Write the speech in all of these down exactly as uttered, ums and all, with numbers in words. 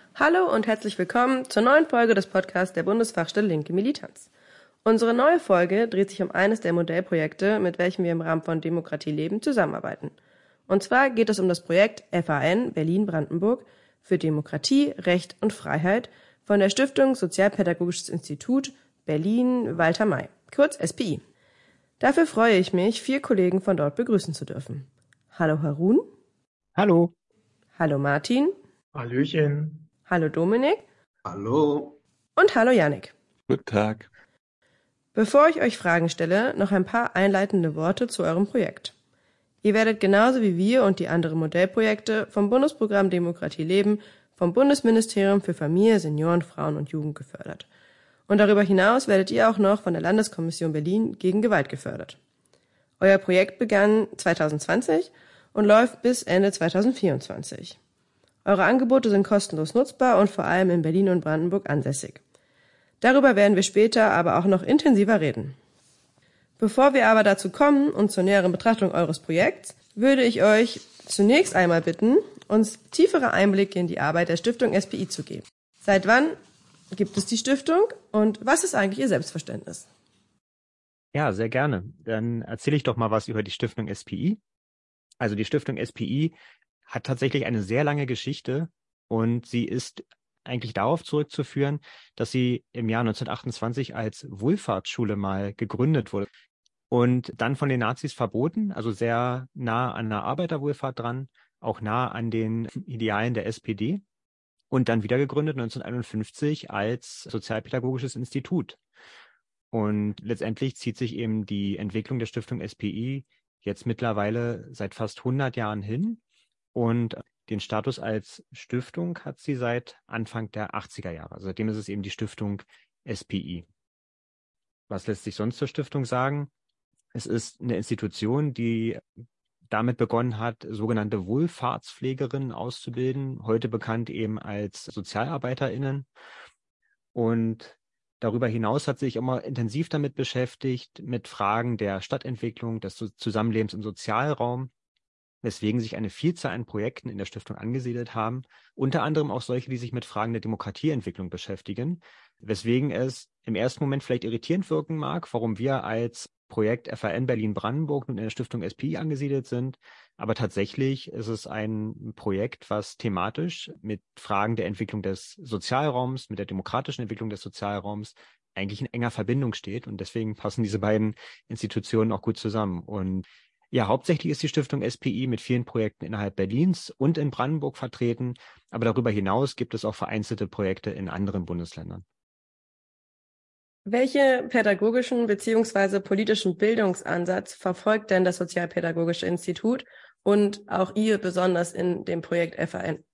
Hallo und herzlich willkommen zur neuen Folge des Podcasts der Bundesfachstelle Linke Militanz. Unsere neue Folge dreht sich um eines der Modellprojekte, mit welchem wir im Rahmen von Demokratie leben zusammenarbeiten. Und zwar geht es um das Projekt F A N Berlin-Brandenburg für Demokratie, Recht und Freiheit von der Stiftung Sozialpädagogisches Institut Berlin-Walter May, kurz S P I. Dafür freue ich mich, vier Kollegen von dort begrüßen zu dürfen. Hallo Harun. Hallo. Hallo Martin. Hallöchen. Hallo Dominik. Hallo. Und hallo Jannik. Guten Tag. Bevor ich euch Fragen stelle, noch ein paar einleitende Worte zu eurem Projekt. Ihr werdet genauso wie wir und die anderen Modellprojekte vom Bundesprogramm Demokratie leben, vom Bundesministerium für Familie, Senioren, Frauen und Jugend gefördert. Und darüber hinaus werdet ihr auch noch von der Landeskommission Berlin gegen Gewalt gefördert. Euer Projekt begann zwanzig zwanzig und läuft bis Ende zwanzig vierundzwanzig. Eure Angebote sind kostenlos nutzbar und vor allem in Berlin und Brandenburg ansässig. Darüber werden wir später aber auch noch intensiver reden. Bevor wir aber dazu kommen und zur näheren Betrachtung eures Projekts, würde ich euch zunächst einmal bitten, uns tiefere Einblicke in die Arbeit der Stiftung S P I zu geben. Seit wann gibt es die Stiftung und was ist eigentlich ihr Selbstverständnis? Ja, sehr gerne. Dann erzähle ich doch mal was über die Stiftung S P I. Also die Stiftung S P I hat tatsächlich eine sehr lange Geschichte und sie ist eigentlich darauf zurückzuführen, dass sie im Jahr neunzehnhundertachtundzwanzig als Wohlfahrtsschule mal gegründet wurde und dann von den Nazis verboten, also sehr nah an der Arbeiterwohlfahrt dran, auch nah an den Idealen der S P D und dann wieder gegründet neunzehnhunderteinundfünfzig als Sozialpädagogisches Institut. Und letztendlich zieht sich eben die Entwicklung der Stiftung S P I jetzt mittlerweile seit fast hundert Jahren hin. Und den Status als Stiftung hat sie seit Anfang der achtziger Jahre. Seitdem ist es eben die Stiftung S P I. Was lässt sich sonst zur Stiftung sagen? Es ist eine Institution, die damit begonnen hat, sogenannte Wohlfahrtspflegerinnen auszubilden, heute bekannt eben als SozialarbeiterInnen. Und darüber hinaus hat sie sich immer intensiv damit beschäftigt, mit Fragen der Stadtentwicklung, des Zusammenlebens im Sozialraum, weswegen sich eine Vielzahl an Projekten in der Stiftung angesiedelt haben, unter anderem auch solche, die sich mit Fragen der Demokratieentwicklung beschäftigen, weswegen es im ersten Moment vielleicht irritierend wirken mag, warum wir als Projekt F A N Berlin-Brandenburg nun in der Stiftung S P I angesiedelt sind, aber tatsächlich ist es ein Projekt, was thematisch mit Fragen der Entwicklung des Sozialraums, mit der demokratischen Entwicklung des Sozialraums eigentlich in enger Verbindung steht und deswegen passen diese beiden Institutionen auch gut zusammen. Und ja, hauptsächlich ist die Stiftung S P I mit vielen Projekten innerhalb Berlins und in Brandenburg vertreten, aber darüber hinaus gibt es auch vereinzelte Projekte in anderen Bundesländern. Welche pädagogischen bzw. politischen Bildungsansatz verfolgt denn das Sozialpädagogische Institut und auch ihr besonders in dem Projekt F A N?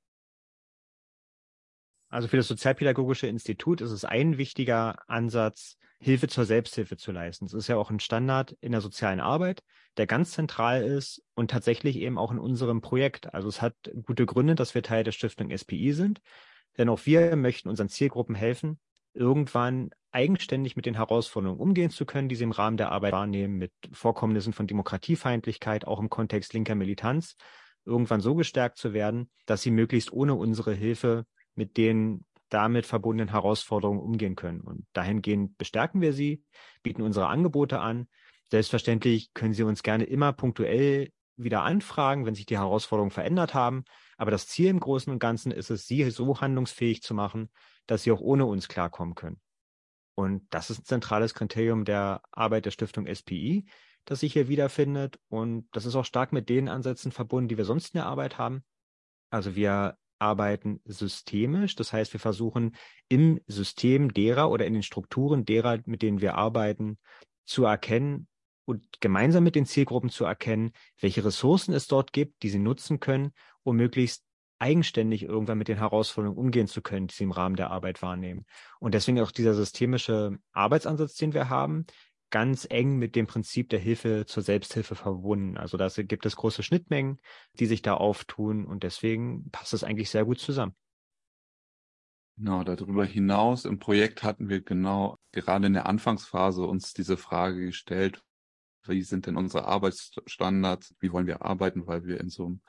Also für das Sozialpädagogische Institut ist es ein wichtiger Ansatz, Hilfe zur Selbsthilfe zu leisten. Es ist ja auch ein Standard in der sozialen Arbeit, der ganz zentral ist und tatsächlich eben auch in unserem Projekt. Also es hat gute Gründe, dass wir Teil der Stiftung S P I sind, denn auch wir möchten unseren Zielgruppen helfen, irgendwann eigenständig mit den Herausforderungen umgehen zu können, die sie im Rahmen der Arbeit wahrnehmen, mit Vorkommnissen von Demokratiefeindlichkeit, auch im Kontext linker Militanz, irgendwann so gestärkt zu werden, dass sie möglichst ohne unsere Hilfe mit den damit verbundenen Herausforderungen umgehen können. Und dahingehend bestärken wir sie, bieten unsere Angebote an. Selbstverständlich können Sie uns gerne immer punktuell wieder anfragen, wenn sich die Herausforderungen verändert haben. Aber das Ziel im Großen und Ganzen ist es, Sie so handlungsfähig zu machen, dass Sie auch ohne uns klarkommen können. Und das ist ein zentrales Kriterium der Arbeit der Stiftung S P I, das sich hier wiederfindet. Und das ist auch stark mit den Ansätzen verbunden, die wir sonst in der Arbeit haben. Also wir arbeiten systemisch. Das heißt, wir versuchen im System derer oder in den Strukturen derer, mit denen wir arbeiten, zu erkennen und gemeinsam mit den Zielgruppen zu erkennen, welche Ressourcen es dort gibt, die sie nutzen können, um möglichst eigenständig irgendwann mit den Herausforderungen umgehen zu können, die sie im Rahmen der Arbeit wahrnehmen. Und deswegen auch dieser systemische Arbeitsansatz, den wir haben, ganz eng mit dem Prinzip der Hilfe zur Selbsthilfe verbunden. Also da gibt es große Schnittmengen, die sich da auftun und deswegen passt es eigentlich sehr gut zusammen. Genau, darüber hinaus im Projekt hatten wir genau gerade in der Anfangsphase uns diese Frage gestellt, wie sind denn unsere Arbeitsstandards, wie wollen wir arbeiten, weil wir in so einem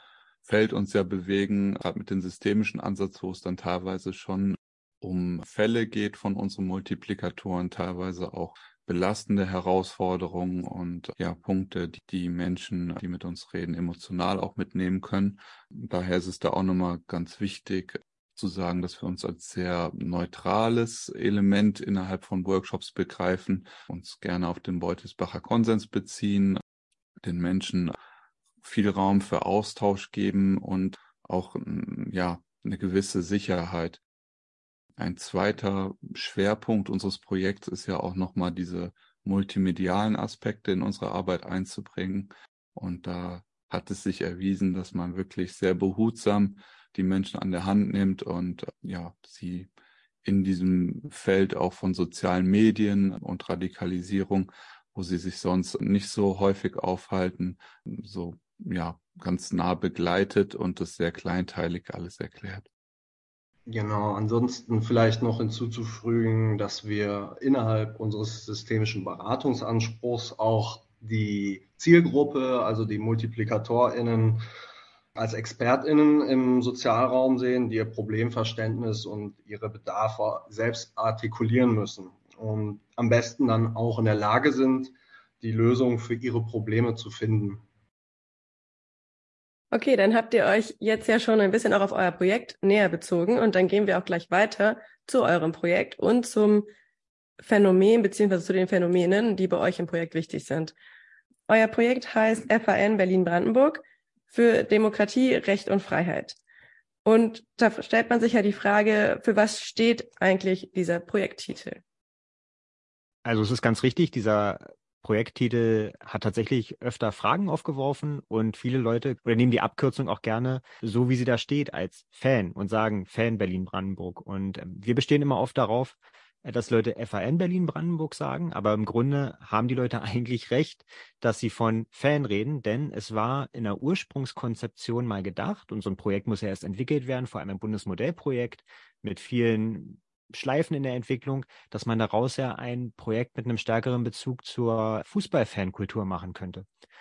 Feld uns ja bewegen, gerade mit dem systemischen Ansatz, wo es dann teilweise schon um Fälle geht von unseren Multiplikatoren, teilweise auch belastende Herausforderungen und ja Punkte, die die Menschen, die mit uns reden, emotional auch mitnehmen können. Daher ist es da auch nochmal ganz wichtig zu sagen, dass wir uns als sehr neutrales Element innerhalb von Workshops begreifen, uns gerne auf den Beutelsbacher Konsens beziehen, den Menschen viel Raum für Austausch geben und auch ja eine gewisse Sicherheit. Ein zweiter Schwerpunkt unseres Projekts ist ja auch nochmal diese multimedialen Aspekte in unsere Arbeit einzubringen. Und da hat es sich erwiesen, dass man wirklich sehr behutsam die Menschen an der Hand nimmt und ja, sie in diesem Feld auch von sozialen Medien und Radikalisierung, wo sie sich sonst nicht so häufig aufhalten, so ja ganz nah begleitet und das sehr kleinteilig alles erklärt. Genau, ansonsten vielleicht noch hinzuzufügen, dass wir innerhalb unseres systemischen Beratungsanspruchs auch die Zielgruppe, also die MultiplikatorInnen, als ExpertInnen im Sozialraum sehen, die ihr Problemverständnis und ihre Bedarfe selbst artikulieren müssen und am besten dann auch in der Lage sind, die Lösung für ihre Probleme zu finden. Okay, dann habt ihr euch jetzt ja schon ein bisschen auch auf euer Projekt näher bezogen und dann gehen wir auch gleich weiter zu eurem Projekt und zum Phänomen beziehungsweise zu den Phänomenen, die bei euch im Projekt wichtig sind. Euer Projekt heißt F A N Berlin-Brandenburg für Demokratie, Recht und Freiheit. Und da stellt man sich ja die Frage, für was steht eigentlich dieser Projekttitel? Also es ist ganz richtig, dieser Projekttitel hat tatsächlich öfter Fragen aufgeworfen und viele Leute oder nehmen die Abkürzung auch gerne so, wie sie da steht, als Fan und sagen Fan Berlin-Brandenburg. Und ähm, wir bestehen immer oft darauf, dass Leute F A N Berlin-Brandenburg sagen, aber im Grunde haben die Leute eigentlich recht, dass sie von Fan reden, denn es war in der Ursprungskonzeption mal gedacht und so ein Projekt muss ja erst entwickelt werden, vor allem ein Bundesmodellprojekt mit vielen Schleifen in der Entwicklung, dass man daraus ja ein Projekt mit einem stärkeren Bezug zur Fußballfankultur machen könnte.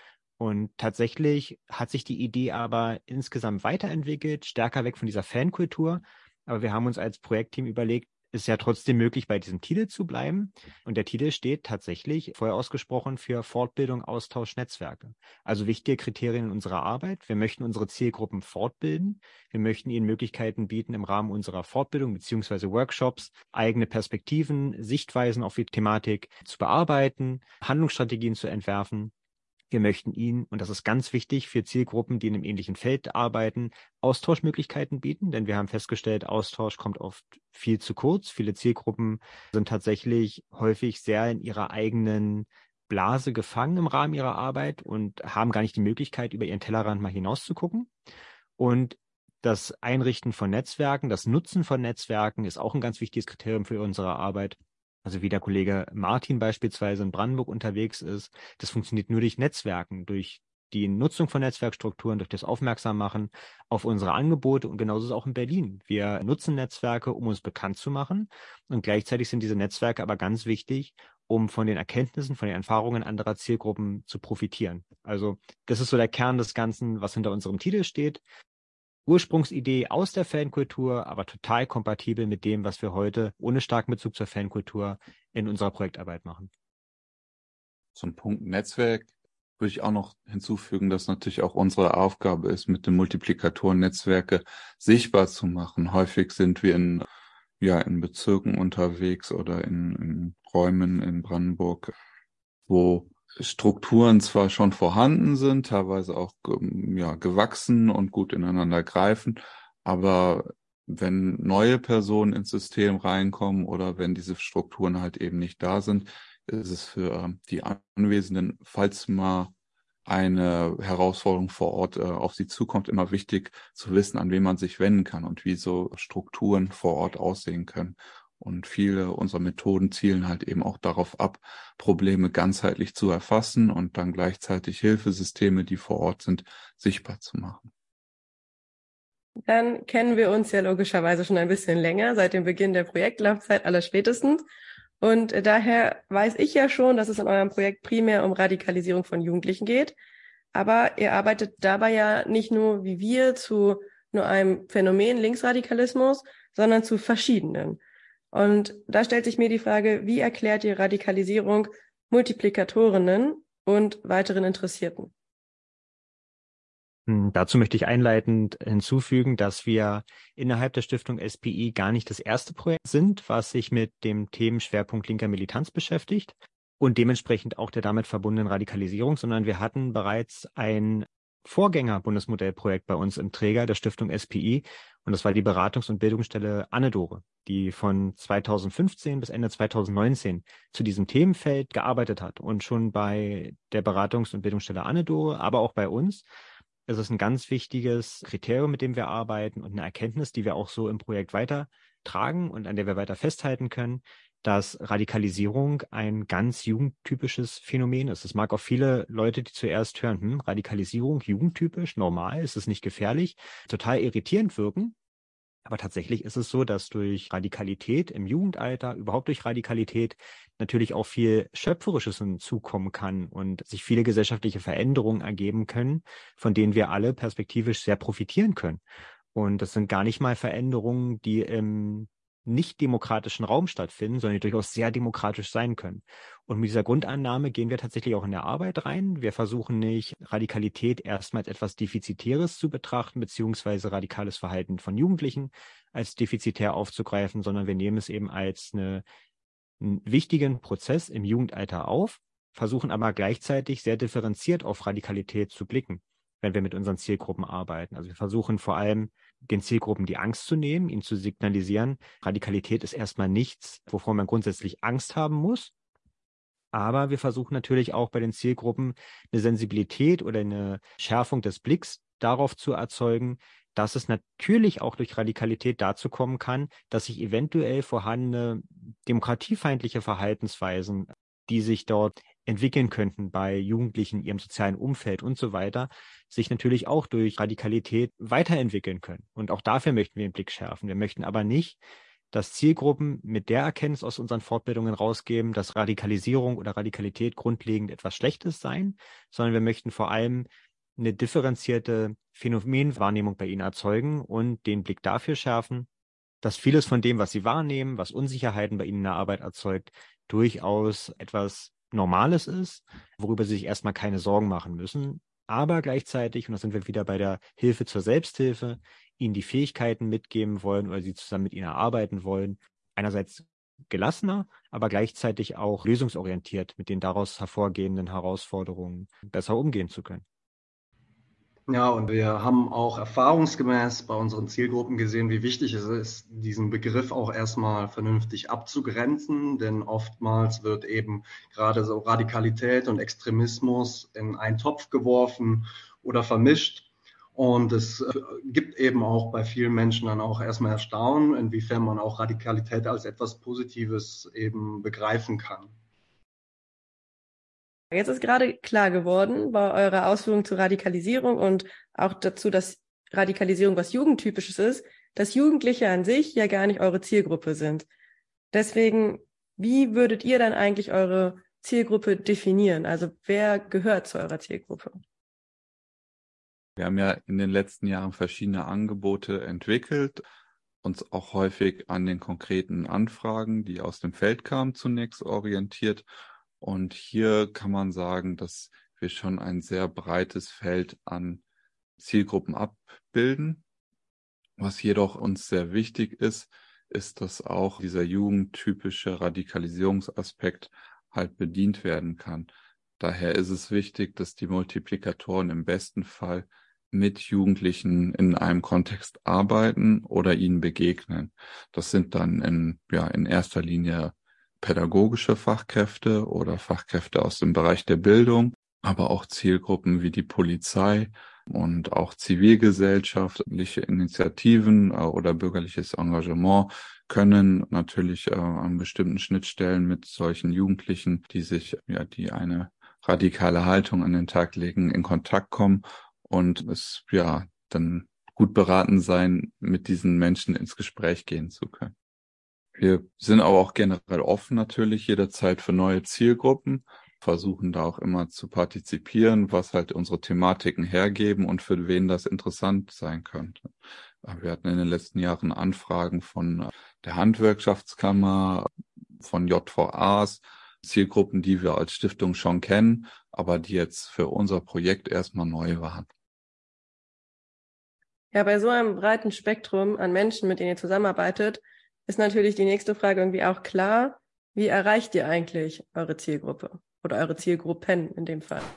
Und tatsächlich hat sich die Idee aber insgesamt weiterentwickelt, stärker weg von dieser Fankultur. Aber wir haben uns als Projektteam überlegt, ist ja trotzdem möglich, bei diesem Titel zu bleiben. Und der Titel steht tatsächlich vorher ausgesprochen für Fortbildung, Austausch, Netzwerke. Also wichtige Kriterien in unserer Arbeit. Wir möchten unsere Zielgruppen fortbilden. Wir möchten ihnen Möglichkeiten bieten, im Rahmen unserer Fortbildung beziehungsweise Workshops eigene Perspektiven, Sichtweisen auf die Thematik zu bearbeiten, Handlungsstrategien zu entwerfen. Wir möchten ihnen, und das ist ganz wichtig für Zielgruppen, die in einem ähnlichen Feld arbeiten, Austauschmöglichkeiten bieten, denn wir haben festgestellt, Austausch kommt oft viel zu kurz. Viele Zielgruppen sind tatsächlich häufig sehr in ihrer eigenen Blase gefangen im Rahmen ihrer Arbeit und haben gar nicht die Möglichkeit, über ihren Tellerrand mal hinaus zu gucken. Und das Einrichten von Netzwerken, das Nutzen von Netzwerken ist auch ein ganz wichtiges Kriterium für unsere Arbeit. Also wie der Kollege Martin beispielsweise in Brandenburg unterwegs ist, das funktioniert nur durch Netzwerken, durch die Nutzung von Netzwerkstrukturen, durch das Aufmerksammachen auf unsere Angebote und genauso ist es auch in Berlin. Wir nutzen Netzwerke, um uns bekannt zu machen und gleichzeitig sind diese Netzwerke aber ganz wichtig, um von den Erkenntnissen, von den Erfahrungen anderer Zielgruppen zu profitieren. Also das ist so der Kern des Ganzen, was hinter unserem Titel steht. Ursprungsidee aus der Fankultur, aber total kompatibel mit dem, was wir heute ohne starken Bezug zur Fankultur in unserer Projektarbeit machen. Zum Punkt Netzwerk würde ich auch noch hinzufügen, dass natürlich auch unsere Aufgabe ist, mit den Multiplikatoren Netzwerke sichtbar zu machen. Häufig sind wir in, ja, in Bezirken unterwegs oder in, in Räumen in Brandenburg, wo Strukturen zwar schon vorhanden sind, teilweise auch ja, gewachsen und gut ineinander greifen, aber wenn neue Personen ins System reinkommen oder wenn diese Strukturen halt eben nicht da sind, ist es für die Anwesenden, falls mal eine Herausforderung vor Ort äh, auf sie zukommt, immer wichtig zu wissen, an wen man sich wenden kann und wie so Strukturen vor Ort aussehen können. Und viele unserer Methoden zielen halt eben auch darauf ab, Probleme ganzheitlich zu erfassen und dann gleichzeitig Hilfesysteme, die vor Ort sind, sichtbar zu machen. Dann kennen wir uns ja logischerweise schon ein bisschen länger, seit dem Beginn der Projektlaufzeit allerspätestens. Und daher weiß ich ja schon, dass es in eurem Projekt primär um Radikalisierung von Jugendlichen geht. Aber ihr arbeitet dabei ja nicht nur wie wir zu nur einem Phänomen Linksradikalismus, sondern zu verschiedenen. Und da stellt sich mir die Frage, wie erklärt ihr Radikalisierung Multiplikatorinnen und weiteren Interessierten? Dazu möchte ich einleitend hinzufügen, dass wir innerhalb der Stiftung S P I gar nicht das erste Projekt sind, was sich mit dem Themenschwerpunkt linker Militanz beschäftigt und dementsprechend auch der damit verbundenen Radikalisierung, sondern wir hatten bereits ein Vorgänger-Bundesmodellprojekt bei uns im Träger der Stiftung S P I und das war die Beratungs- und Bildungsstelle Anne-Dore, die von zweitausendfünfzehn bis Ende zweitausendneunzehn zu diesem Themenfeld gearbeitet hat und schon bei der Beratungs- und Bildungsstelle Anne-Dore, aber auch bei uns. Es ist ein ganz wichtiges Kriterium, mit dem wir arbeiten und eine Erkenntnis, die wir auch so im Projekt weitertragen und an der wir weiter festhalten können, dass Radikalisierung ein ganz jugendtypisches Phänomen ist. Es mag auch viele Leute, die zuerst hören, hm, Radikalisierung, jugendtypisch, normal, ist es nicht gefährlich, total irritierend wirken. Aber tatsächlich ist es so, dass durch Radikalität im Jugendalter, überhaupt durch Radikalität, natürlich auch viel Schöpferisches hinzukommen kann und sich viele gesellschaftliche Veränderungen ergeben können, von denen wir alle perspektivisch sehr profitieren können. Und das sind gar nicht mal Veränderungen, die im nicht demokratischen Raum stattfinden, sondern die durchaus sehr demokratisch sein können. Und mit dieser Grundannahme gehen wir tatsächlich auch in der Arbeit rein. Wir versuchen nicht, Radikalität erstmal als etwas Defizitäres zu betrachten, beziehungsweise radikales Verhalten von Jugendlichen als defizitär aufzugreifen, sondern wir nehmen es eben als eine, einen wichtigen Prozess im Jugendalter auf, versuchen aber gleichzeitig sehr differenziert auf Radikalität zu blicken, wenn wir mit unseren Zielgruppen arbeiten. Also wir versuchen vor allem, den Zielgruppen die Angst zu nehmen, ihnen zu signalisieren, Radikalität ist erstmal nichts, wovor man grundsätzlich Angst haben muss. Aber wir versuchen natürlich auch bei den Zielgruppen eine Sensibilität oder eine Schärfung des Blicks darauf zu erzeugen, dass es natürlich auch durch Radikalität dazu kommen kann, dass sich eventuell vorhandene demokratiefeindliche Verhaltensweisen, die sich dort entwickeln könnten bei Jugendlichen, ihrem sozialen Umfeld und so weiter, sich natürlich auch durch Radikalität weiterentwickeln können. Und auch dafür möchten wir den Blick schärfen. Wir möchten aber nicht, dass Zielgruppen mit der Erkenntnis aus unseren Fortbildungen rausgeben, dass Radikalisierung oder Radikalität grundlegend etwas Schlechtes seien, sondern wir möchten vor allem eine differenzierte Phänomenwahrnehmung bei ihnen erzeugen und den Blick dafür schärfen, dass vieles von dem, was sie wahrnehmen, was Unsicherheiten bei ihnen in der Arbeit erzeugt, durchaus etwas Normales ist, worüber sie sich erstmal keine Sorgen machen müssen, aber gleichzeitig, und da sind wir wieder bei der Hilfe zur Selbsthilfe, ihnen die Fähigkeiten mitgeben wollen oder sie zusammen mit ihnen erarbeiten wollen, einerseits gelassener, aber gleichzeitig auch lösungsorientiert mit den daraus hervorgehenden Herausforderungen besser umgehen zu können. Ja, und wir haben auch erfahrungsgemäß bei unseren Zielgruppen gesehen, wie wichtig es ist, diesen Begriff auch erstmal vernünftig abzugrenzen, denn oftmals wird eben gerade so Radikalität und Extremismus in einen Topf geworfen oder vermischt. Und es gibt eben auch bei vielen Menschen dann auch erstmal Erstaunen, inwiefern man auch Radikalität als etwas Positives eben begreifen kann. Jetzt ist gerade klar geworden bei eurer Ausführung zur Radikalisierung und auch dazu, dass Radikalisierung was Jugendtypisches ist, dass Jugendliche an sich ja gar nicht eure Zielgruppe sind. Deswegen, wie würdet ihr dann eigentlich eure Zielgruppe definieren? Also wer gehört zu eurer Zielgruppe? Wir haben ja in den letzten Jahren verschiedene Angebote entwickelt, uns auch häufig an den konkreten Anfragen, die aus dem Feld kamen, zunächst orientiert. Und hier kann man sagen, dass wir schon ein sehr breites Feld an Zielgruppen abbilden. Was jedoch uns sehr wichtig ist, ist, dass auch dieser jugendtypische Radikalisierungsaspekt halt bedient werden kann. Daher ist es wichtig, dass die Multiplikatoren im besten Fall mit Jugendlichen in einem Kontext arbeiten oder ihnen begegnen. Das sind dann in, ja, in erster Linie pädagogische Fachkräfte oder Fachkräfte aus dem Bereich der Bildung, aber auch Zielgruppen wie die Polizei und auch zivilgesellschaftliche Initiativen oder bürgerliches Engagement können natürlich äh, an bestimmten Schnittstellen mit solchen Jugendlichen, die sich, ja, die eine radikale Haltung an den Tag legen, in Kontakt kommen und es, ja, dann gut beraten sein, mit diesen Menschen ins Gespräch gehen zu können. Wir sind aber auch generell offen natürlich jederzeit für neue Zielgruppen versuchen da auch immer zu partizipieren, was halt unsere Thematiken hergeben und für wen das interessant sein könnte. Wir hatten in den letzten Jahren Anfragen von der Handwerkschaftskammer, von J V As, Zielgruppen, die wir als Stiftung schon kennen, aber die jetzt für unser Projekt erstmal neu waren. Ja, bei so einem breiten Spektrum an Menschen, mit denen ihr zusammenarbeitet, ist natürlich die nächste Frage irgendwie auch klar: Wie erreicht ihr eigentlich eure Zielgruppe oder eure Zielgruppen in dem Fall?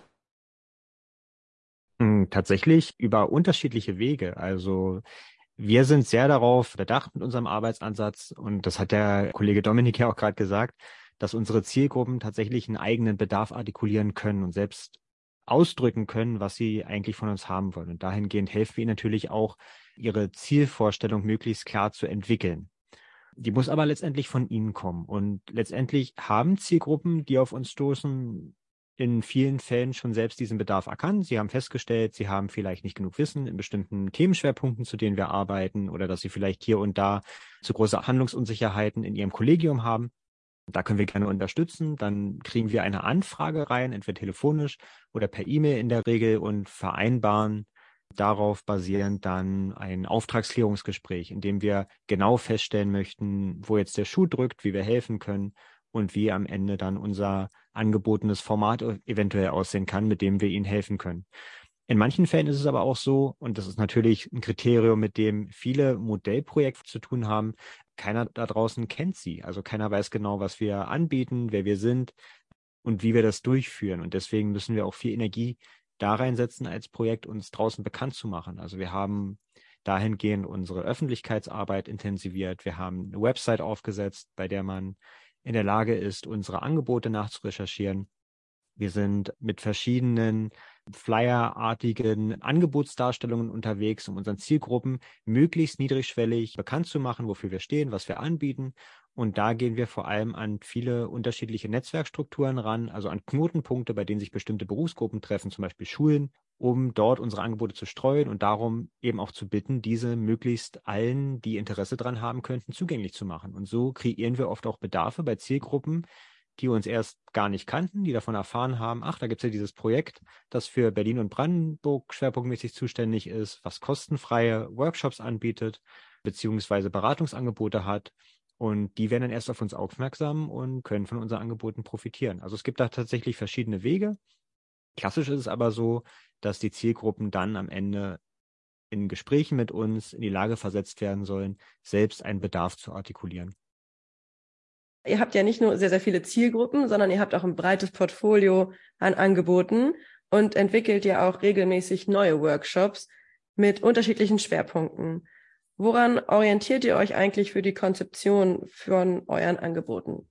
Tatsächlich über unterschiedliche Wege. Also wir sind sehr darauf bedacht mit unserem Arbeitsansatz, und das hat der Kollege Dominik ja auch gerade gesagt, dass unsere Zielgruppen tatsächlich einen eigenen Bedarf artikulieren können und selbst ausdrücken können, was sie eigentlich von uns haben wollen. Und dahingehend helfen wir ihnen natürlich auch, ihre Zielvorstellung möglichst klar zu entwickeln. Die muss aber letztendlich von ihnen kommen. Und letztendlich haben Zielgruppen, die auf uns stoßen, in vielen Fällen schon selbst diesen Bedarf erkannt. Sie haben festgestellt, sie haben vielleicht nicht genug Wissen in bestimmten Themenschwerpunkten, zu denen wir arbeiten, oder dass sie vielleicht hier und da zu große Handlungsunsicherheiten in ihrem Kollegium haben. Da können wir gerne unterstützen. Dann kriegen wir eine Anfrage rein, entweder telefonisch oder per E-Mail in der Regel, und vereinbaren darauf basierend dann ein Auftragsklärungsgespräch, in dem wir genau feststellen möchten, wo jetzt der Schuh drückt, wie wir helfen können und wie am Ende dann unser angebotenes Format eventuell aussehen kann, mit dem wir ihnen helfen können. In manchen Fällen ist es aber auch so, und das ist natürlich ein Kriterium, mit dem viele Modellprojekte zu tun haben, keiner da draußen kennt sie. Also keiner weiß genau, was wir anbieten, wer wir sind und wie wir das durchführen. Und deswegen müssen wir auch viel Energie da reinsetzen als Projekt, uns draußen bekannt zu machen. Also wir haben dahingehend unsere Öffentlichkeitsarbeit intensiviert. Wir haben eine Website aufgesetzt, bei der man in der Lage ist, unsere Angebote nachzurecherchieren. Wir sind mit verschiedenen Flyer-artigen Angebotsdarstellungen unterwegs, um unseren Zielgruppen möglichst niedrigschwellig bekannt zu machen, wofür wir stehen, was wir anbieten. Und da gehen wir vor allem an viele unterschiedliche Netzwerkstrukturen ran, also an Knotenpunkte, bei denen sich bestimmte Berufsgruppen treffen, zum Beispiel Schulen, um dort unsere Angebote zu streuen und darum eben auch zu bitten, diese möglichst allen, die Interesse daran haben könnten, zugänglich zu machen. Und so kreieren wir oft auch Bedarfe bei Zielgruppen, die uns erst gar nicht kannten, die davon erfahren haben, ach, da gibt es ja dieses Projekt, das für Berlin und Brandenburg schwerpunktmäßig zuständig ist, was kostenfreie Workshops anbietet, beziehungsweise Beratungsangebote hat. Und die werden dann erst auf uns aufmerksam und können von unseren Angeboten profitieren. Also es gibt da tatsächlich verschiedene Wege. Klassisch ist es aber so, dass die Zielgruppen dann am Ende in Gesprächen mit uns in die Lage versetzt werden sollen, selbst einen Bedarf zu artikulieren. Ihr habt ja nicht nur sehr, sehr viele Zielgruppen, sondern ihr habt auch ein breites Portfolio an Angeboten und entwickelt ja auch regelmäßig neue Workshops mit unterschiedlichen Schwerpunkten. Woran orientiert ihr euch eigentlich für die Konzeption von euren Angeboten?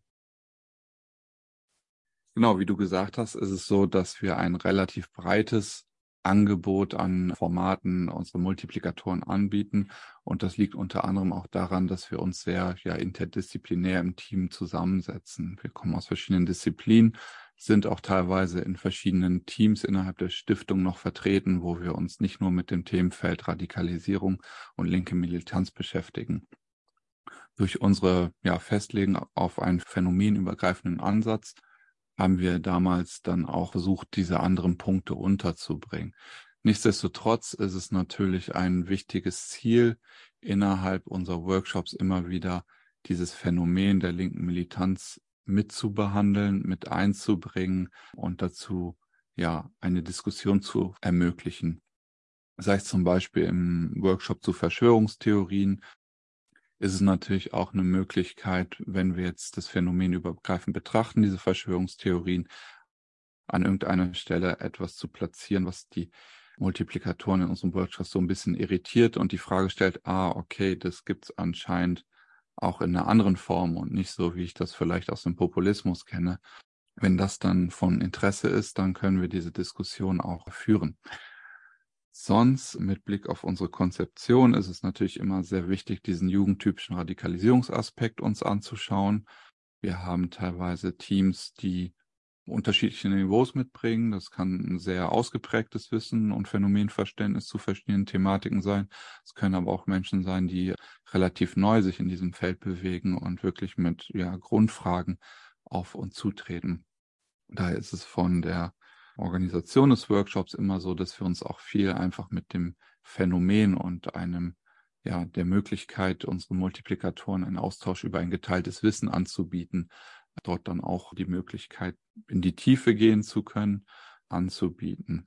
Genau, wie du gesagt hast, ist es so, dass wir ein relativ breites Angebot an Formaten unsere Multiplikatoren anbieten. Und das liegt unter anderem auch daran, dass wir uns sehr ja, interdisziplinär im Team zusammensetzen. Wir kommen aus verschiedenen Disziplinen, sind auch teilweise in verschiedenen Teams innerhalb der Stiftung noch vertreten, wo wir uns nicht nur mit dem Themenfeld Radikalisierung und linke Militanz beschäftigen. Durch unsere ja, Festlegen auf einen phänomenübergreifenden Ansatz haben wir damals dann auch versucht, diese anderen Punkte unterzubringen. Nichtsdestotrotz ist es natürlich ein wichtiges Ziel, innerhalb unserer Workshops immer wieder dieses Phänomen der linken Militanz mitzubehandeln, mit einzubringen und dazu ja eine Diskussion zu ermöglichen. Sei es zum Beispiel im Workshop zu Verschwörungstheorien, ist es natürlich auch eine Möglichkeit, wenn wir jetzt das Phänomen übergreifend betrachten, diese Verschwörungstheorien, an irgendeiner Stelle etwas zu platzieren, was die Multiplikatoren in unserem Workshop so ein bisschen irritiert und die Frage stellt, ah, okay, das gibt's anscheinend auch in einer anderen Form und nicht so, wie ich das vielleicht aus dem Populismus kenne. Wenn das dann von Interesse ist, dann können wir diese Diskussion auch führen. Sonst, mit Blick auf unsere Konzeption, ist es natürlich immer sehr wichtig, diesen jugendtypischen Radikalisierungsaspekt uns anzuschauen. Wir haben teilweise Teams, die unterschiedliche Niveaus mitbringen. Das kann ein sehr ausgeprägtes Wissen und Phänomenverständnis zu verschiedenen Thematiken sein. Es können aber auch Menschen sein, die relativ neu sich in diesem Feld bewegen und wirklich mit ja, Grundfragen auf uns zutreten. Daher ist es von der Organisation des Workshops immer so, dass wir uns auch viel einfach mit dem Phänomen und einem, ja, der Möglichkeit, unseren Multiplikatoren einen Austausch über ein geteiltes Wissen anzubieten, dort dann auch die Möglichkeit, in die Tiefe gehen zu können, anzubieten.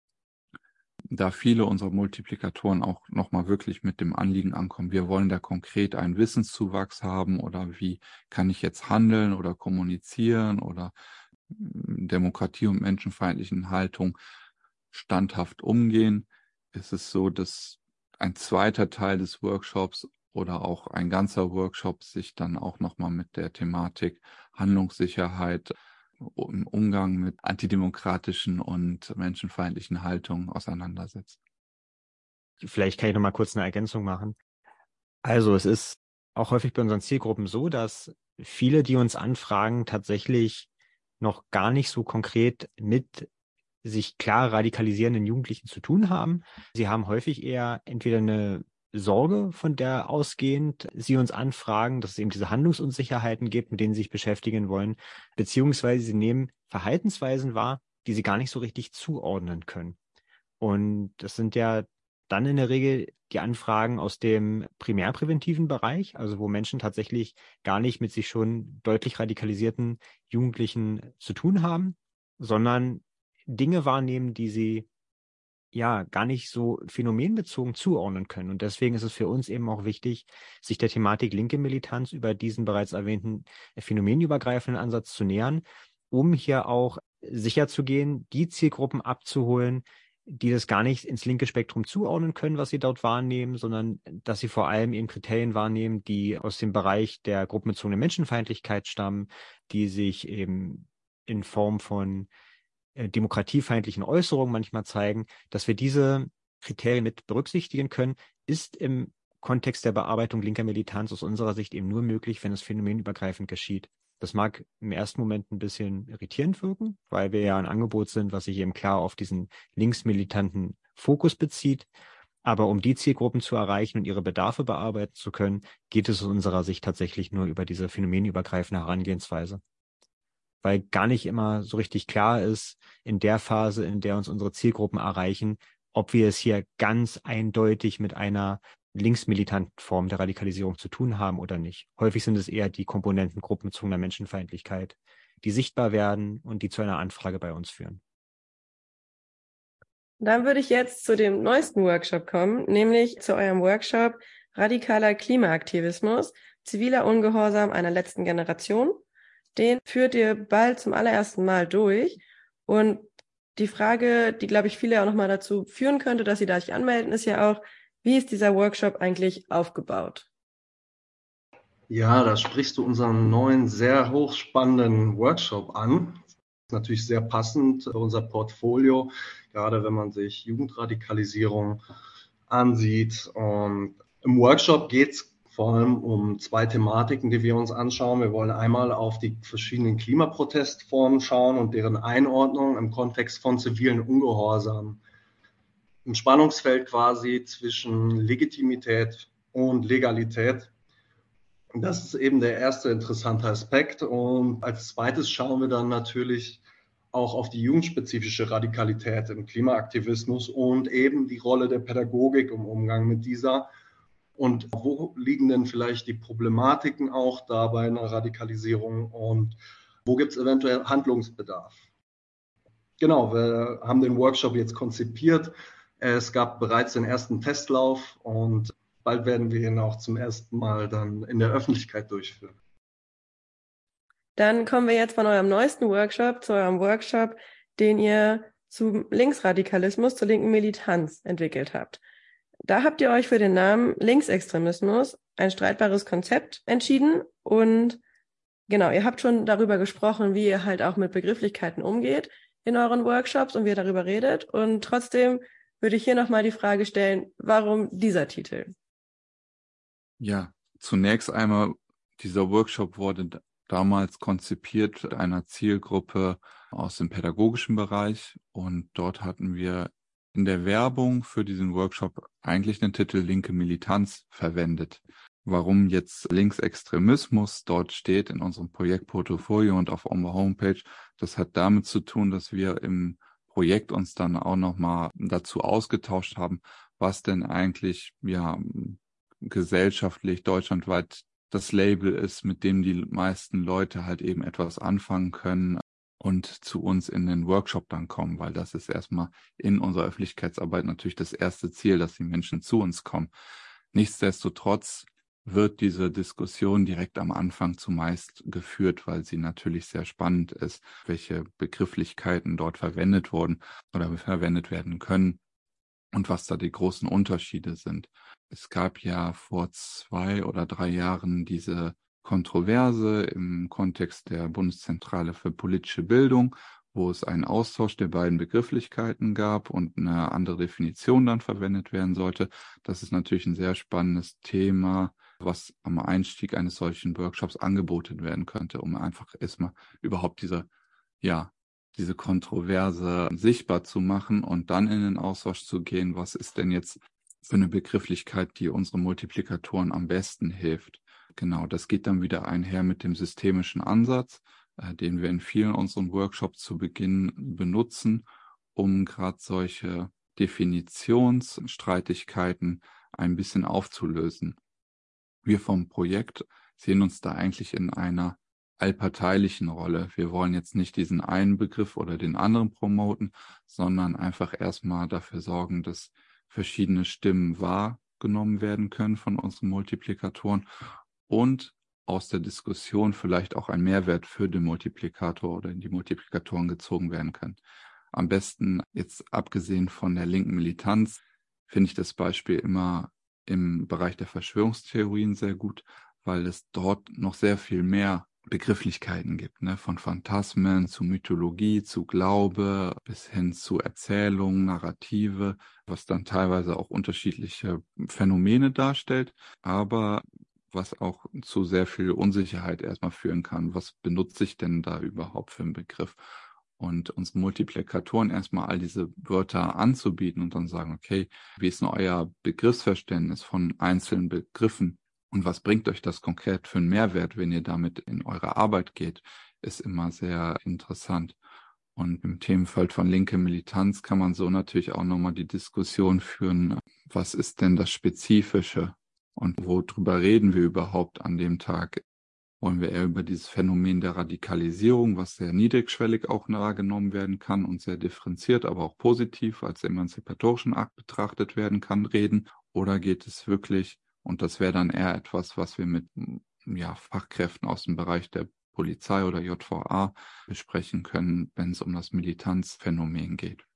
Da viele unserer Multiplikatoren auch nochmal wirklich mit dem Anliegen ankommen, wir wollen da konkret einen Wissenszuwachs haben oder wie kann ich jetzt handeln oder kommunizieren oder Demokratie und menschenfeindlichen Haltung standhaft umgehen, ist es so, dass ein zweiter Teil des Workshops oder auch ein ganzer Workshop sich dann auch nochmal mit der Thematik Handlungssicherheit im Umgang mit antidemokratischen und menschenfeindlichen Haltungen auseinandersetzt. Vielleicht kann ich noch mal kurz eine Ergänzung machen. Also es ist auch häufig bei unseren Zielgruppen so, dass viele, die uns anfragen, tatsächlich noch gar nicht so konkret mit sich klar radikalisierenden Jugendlichen zu tun haben. Sie haben häufig eher entweder eine Sorge, von der ausgehend sie uns anfragen, dass es eben diese Handlungsunsicherheiten gibt, mit denen sie sich beschäftigen wollen, beziehungsweise sie nehmen Verhaltensweisen wahr, die sie gar nicht so richtig zuordnen können. Und das sind ja dann in der Regel die Anfragen aus dem primärpräventiven Bereich, also wo Menschen tatsächlich gar nicht mit sich schon deutlich radikalisierten Jugendlichen zu tun haben, sondern Dinge wahrnehmen, die sie ja gar nicht so phänomenbezogen zuordnen können. Und deswegen ist es für uns eben auch wichtig, sich der Thematik linke Militanz über diesen bereits erwähnten phänomenübergreifenden Ansatz zu nähern, um hier auch sicherzugehen, die Zielgruppen abzuholen, die das gar nicht ins linke Spektrum zuordnen können, was sie dort wahrnehmen, sondern dass sie vor allem eben Kriterien wahrnehmen, die aus dem Bereich der gruppenbezogenen Menschenfeindlichkeit stammen, die sich eben in Form von äh, demokratiefeindlichen Äußerungen manchmal zeigen. Dass wir diese Kriterien mit berücksichtigen können, ist im Kontext der Bearbeitung linker Militanz aus unserer Sicht eben nur möglich, wenn es phänomenübergreifend geschieht. Das mag im ersten Moment ein bisschen irritierend wirken, weil wir ja ein Angebot sind, was sich eben klar auf diesen linksmilitanten Fokus bezieht. Aber um die Zielgruppen zu erreichen und ihre Bedarfe bearbeiten zu können, geht es aus unserer Sicht tatsächlich nur über diese phänomenübergreifende Herangehensweise. Weil gar nicht immer so richtig klar ist, in der Phase, in der uns unsere Zielgruppen erreichen, ob wir es hier ganz eindeutig mit einer linksmilitanten Form der Radikalisierung zu tun haben oder nicht. Häufig sind es eher die Komponenten gruppenbezogener Menschenfeindlichkeit, die sichtbar werden und die zu einer Anfrage bei uns führen. Dann würde ich jetzt zu dem neuesten Workshop kommen, nämlich zu eurem Workshop Radikaler Klimaaktivismus, ziviler Ungehorsam einer letzten Generation. Den führt ihr bald zum allerersten Mal durch. Und die Frage, die, glaube ich, viele auch nochmal dazu führen könnte, dass sie da sich anmelden, ist ja auch, wie ist dieser Workshop eigentlich aufgebaut? Ja, da sprichst du unseren neuen, sehr hochspannenden Workshop an. Das ist natürlich sehr passend für unser Portfolio, gerade wenn man sich Jugendradikalisierung ansieht. Und im Workshop geht es vor allem um zwei Thematiken, die wir uns anschauen. Wir wollen einmal auf die verschiedenen Klimaprotestformen schauen und deren Einordnung im Kontext von zivilen Ungehorsam. Im Spannungsfeld quasi zwischen Legitimität und Legalität. Das ist eben der erste interessante Aspekt. Und als zweites schauen wir dann natürlich auch auf die jugendspezifische Radikalität im Klimaaktivismus und eben die Rolle der Pädagogik im Umgang mit dieser. Und wo liegen denn vielleicht die Problematiken auch da bei einer Radikalisierung und wo gibt es eventuell Handlungsbedarf? Genau, wir haben den Workshop jetzt konzipiert. Es gab bereits den ersten Testlauf und bald werden wir ihn auch zum ersten Mal dann in der Öffentlichkeit durchführen. Dann kommen wir jetzt von eurem neuesten Workshop zu eurem Workshop, den ihr zum Linksradikalismus, zur linken Militanz entwickelt habt. Da habt ihr euch für den Namen Linksextremismus, ein streitbares Konzept, entschieden. Und genau, ihr habt schon darüber gesprochen, wie ihr halt auch mit Begrifflichkeiten umgeht in euren Workshops und wie ihr darüber redet. Und trotzdem würde ich hier nochmal die Frage stellen, warum dieser Titel? Ja, zunächst einmal, dieser Workshop wurde damals konzipiert mit einer Zielgruppe aus dem pädagogischen Bereich und dort hatten wir in der Werbung für diesen Workshop eigentlich den Titel Linke Militanz verwendet. Warum jetzt Linksextremismus dort steht in unserem Projektportfolio und auf unserer Homepage, das hat damit zu tun, dass wir im Projekt uns dann auch nochmal dazu ausgetauscht haben, was denn eigentlich ja gesellschaftlich deutschlandweit das Label ist, mit dem die meisten Leute halt eben etwas anfangen können und zu uns in den Workshop dann kommen, weil das ist erstmal in unserer Öffentlichkeitsarbeit natürlich das erste Ziel, dass die Menschen zu uns kommen. Nichtsdestotrotz wird diese Diskussion direkt am Anfang zumeist geführt, weil sie natürlich sehr spannend ist, welche Begrifflichkeiten dort verwendet wurden oder verwendet werden können und was da die großen Unterschiede sind. Es gab ja vor zwei oder drei Jahren diese Kontroverse im Kontext der Bundeszentrale für politische Bildung, wo es einen Austausch der beiden Begrifflichkeiten gab und eine andere Definition dann verwendet werden sollte. Das ist natürlich ein sehr spannendes Thema, was am Einstieg eines solchen Workshops angeboten werden könnte, um einfach erstmal überhaupt diese, ja, diese Kontroverse sichtbar zu machen und dann in den Austausch zu gehen, was ist denn jetzt für eine Begrifflichkeit, die unsere Multiplikatoren am besten hilft. Genau, das geht dann wieder einher mit dem systemischen Ansatz, äh, den wir in vielen unseren Workshops zu Beginn benutzen, um gerade solche Definitionsstreitigkeiten ein bisschen aufzulösen. Wir vom Projekt sehen uns da eigentlich in einer allparteilichen Rolle. Wir wollen jetzt nicht diesen einen Begriff oder den anderen promoten, sondern einfach erstmal dafür sorgen, dass verschiedene Stimmen wahrgenommen werden können von unseren Multiplikatoren und aus der Diskussion vielleicht auch ein Mehrwert für den Multiplikator oder die Multiplikatoren gezogen werden kann. Am besten, jetzt abgesehen von der linken Militanz, finde ich das Beispiel immer im Bereich der Verschwörungstheorien sehr gut, weil es dort noch sehr viel mehr Begrifflichkeiten gibt, ne? Von Phantasmen zu Mythologie, zu Glaube bis hin zu Erzählungen, Narrative, was dann teilweise auch unterschiedliche Phänomene darstellt, aber was auch zu sehr viel Unsicherheit erstmal führen kann. Was benutze ich denn da überhaupt für einen Begriff? Und uns Multiplikatoren erstmal all diese Wörter anzubieten und dann sagen, okay, wie ist denn euer Begriffsverständnis von einzelnen Begriffen? Und was bringt euch das konkret für einen Mehrwert, wenn ihr damit in eure Arbeit geht, ist immer sehr interessant. Und im Themenfeld von linke Militanz kann man so natürlich auch nochmal die Diskussion führen, was ist denn das Spezifische und worüber reden wir überhaupt an dem Tag? Wollen wir eher über dieses Phänomen der Radikalisierung, was sehr niedrigschwellig auch wahrgenommen werden kann und sehr differenziert, aber auch positiv als emanzipatorischen Akt betrachtet werden kann, reden? Oder geht es wirklich, und das wäre dann eher etwas, was wir mit ja, Fachkräften aus dem Bereich der Polizei oder J V A besprechen können, wenn es um das Militanzphänomen geht?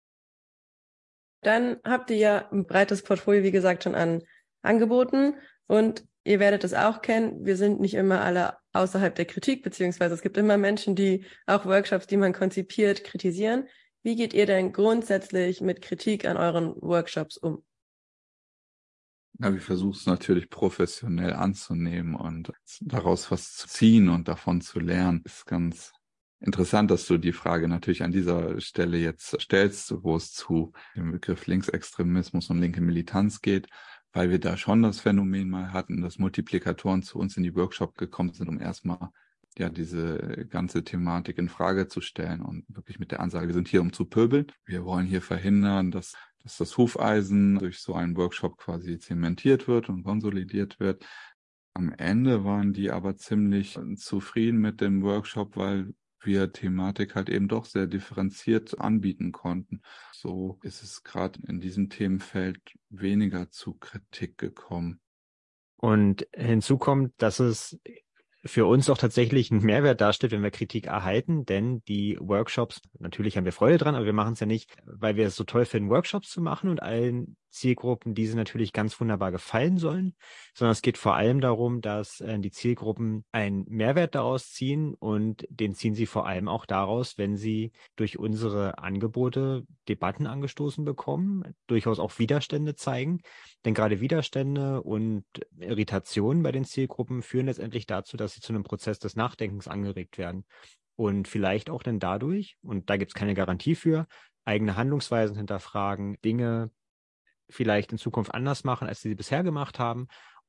Dann habt ihr ja ein breites Portfolio, wie gesagt, schon an Angeboten und ihr werdet es auch kennen, wir sind nicht immer alle außerhalb der Kritik, beziehungsweise es gibt immer Menschen, die auch Workshops, die man konzipiert, kritisieren. Wie geht ihr denn grundsätzlich mit Kritik an euren Workshops um? Ja, wir versuchen es natürlich professionell anzunehmen und daraus was zu ziehen und davon zu lernen. Ist ganz interessant, dass du die Frage natürlich an dieser Stelle jetzt stellst, wo es zu dem Begriff Linksextremismus und linke Militanz geht, weil wir da schon das Phänomen mal hatten, dass Multiplikatoren zu uns in die Workshop gekommen sind, um erstmal ja diese ganze Thematik in Frage zu stellen und wirklich mit der Ansage, wir sind hier, um zu pöbeln. Wir wollen hier verhindern, dass, dass das Hufeisen durch so einen Workshop quasi zementiert wird und konsolidiert wird. Am Ende waren die aber ziemlich zufrieden mit dem Workshop, weil wir Thematik halt eben doch sehr differenziert anbieten konnten. So ist es gerade in diesem Themenfeld weniger zu Kritik gekommen. Und hinzu kommt, dass es für uns auch tatsächlich einen Mehrwert darstellt, wenn wir Kritik erhalten, denn die Workshops, natürlich haben wir Freude dran, aber wir machen es ja nicht, weil wir es so toll finden, Workshops zu machen und allen Zielgruppen diese natürlich ganz wunderbar gefallen sollen, sondern es geht vor allem darum, dass äh, die Zielgruppen einen Mehrwert daraus ziehen und den ziehen sie vor allem auch daraus, wenn sie durch unsere Angebote Debatten angestoßen bekommen, durchaus auch Widerstände zeigen, denn gerade Widerstände und Irritationen bei den Zielgruppen führen letztendlich dazu, dass sie zu einem Prozess des Nachdenkens angeregt werden und vielleicht auch dann dadurch, und da gibt es keine Garantie für, eigene Handlungsweisen hinterfragen, Dinge vielleicht in Zukunft anders machen, als sie sie bisher gemacht haben